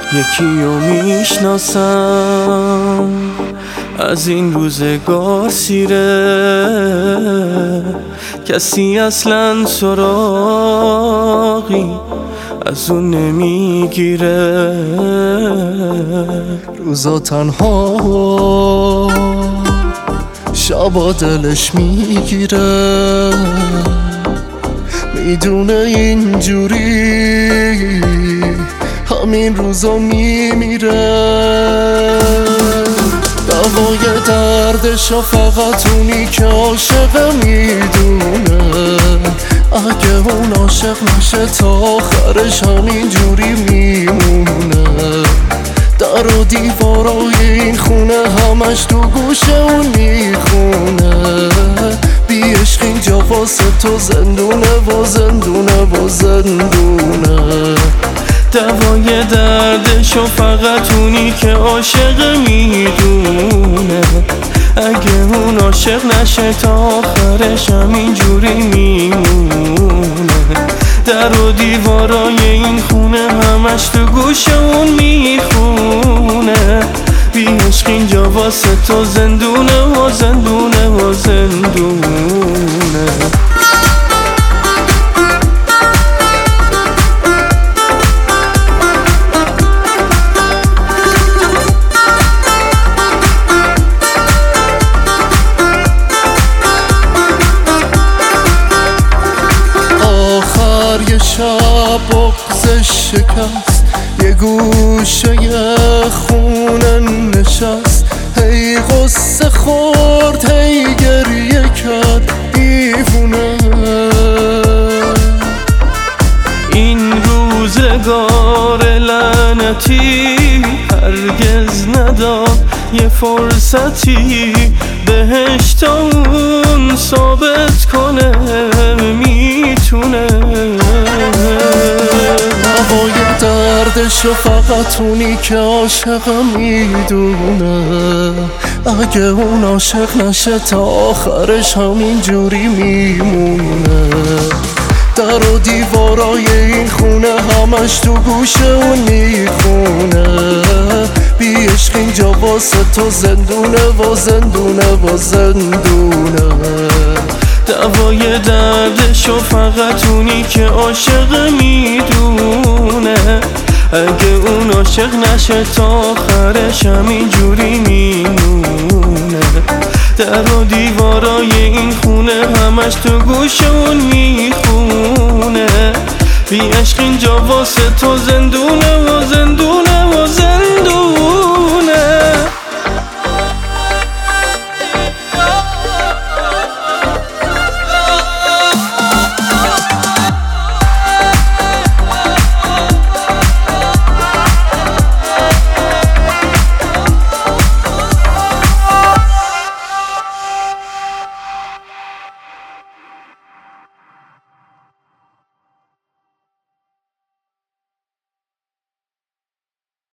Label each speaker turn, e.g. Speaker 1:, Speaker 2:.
Speaker 1: یکی رو میشناسم از این روزگار سیره، کسی اصلا سراغی از اون نمیگیره.
Speaker 2: روزا تنها شبا دلش میگیره، میدونه اینجوری همین روزا میمیره. دوای دردشو فقط اونی که عاشق میدونه، اگه اون عاشق نشه تا آخرش همینجوری میمونه. در و دیوارای این خونه همش تو گوشه اون میخونه، بی عشق اینجا واسه تو زندونه و زندونه و زندونه.
Speaker 1: دوای دردشو فقط اونی که عاشق میدونه، اگه اون عاشق نشه تا آخرش همینجوری میمونه. در و دیوارای این خونه همش تو گوش اون میخونه، بی عشق اینجا واسه تو زندونه و زندونه و زندونه.
Speaker 2: یه شب بغزش شکست، یه گوشه خونه نشست، هی غصه خورد هی گریه کرد دیوونه.
Speaker 1: این روزگار لعنتی هرگز نداد یه فرصتی بهش تا اون ثابت کنه میتونه.
Speaker 2: هوای دردشو فقط اونی که عاشق میدونه، اگه اون عاشق نشه تا آخرش همینجوری میمونه. در و دیوارای این خونه همش تو گوشه اون میخونه، بی عشق اینجا واسه تو زندونه و زندونه و زندونه.
Speaker 1: دوای دردشو فقط اونی که عاشق میدونه، اگه اون عاشق نشه تا آخرش همینجوری میمونه. در و دیوارای این خونه همش تو گوش اون میخونه، بی عشق اینجا واسه تو زندونه و زندونه و زندونه.